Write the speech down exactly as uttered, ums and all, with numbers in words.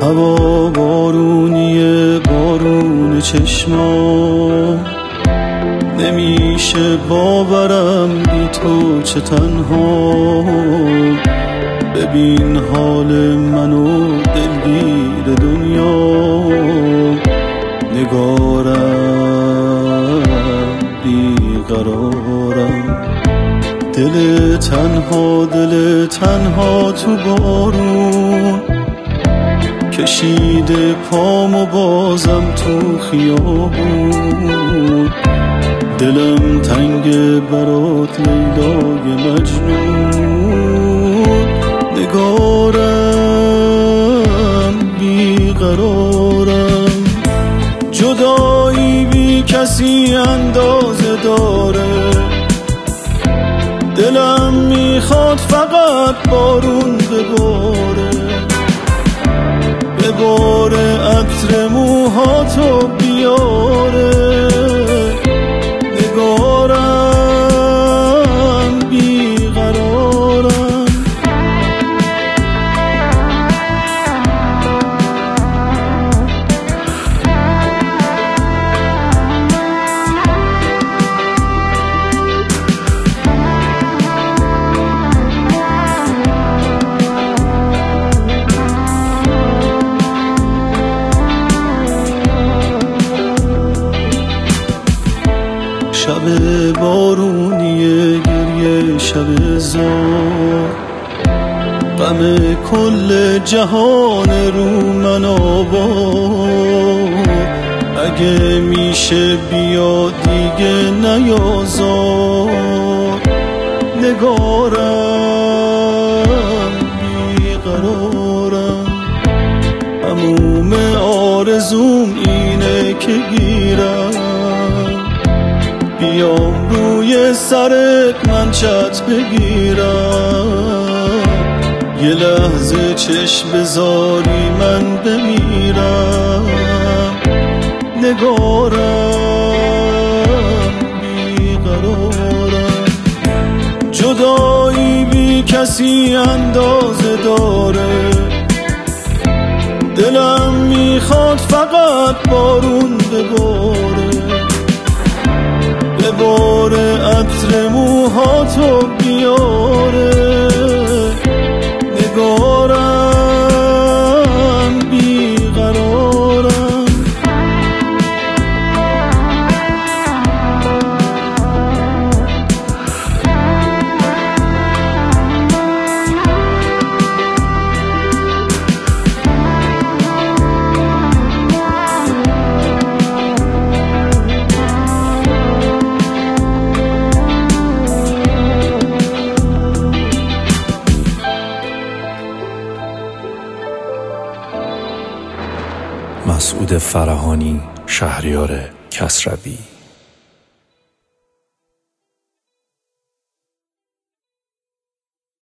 هوا بارونیه، بارون چشما، نمیشه باورم بی تو چه تنها. ببین حال منو دلگیر دنیا، نگارم بیقرارم، دل تنها دل تنها تو بارون، کشیده پامو بازم تو خیابون. دلم تنگ برات لیلای مجنون، نگارم بیقرارم. جدایی بی کسی اندازه داره، دلم میخواد فقط بارون بباره، بباره عطر موهاتو بیاره. نگارم بیقرارم. شب بارونیه، گریه شب زار، غم کل جهان رو من آوار. اگه میشه بیا دیگه نیازار، نگارم بیقرارم. هموم آرزوم اینه که گیرم، بیام روی سرت من چت بگیرم. یه لحظه چشم بذاری من بمیرم، نگارم بیقرارم. جدایی بی کسی اندازه داره، دلم میخواد فقط بارون بباره، بباره عطر موهاتو بیاره. نگارم بیقرارم. مسعود فرهانی، شهریار کسروی.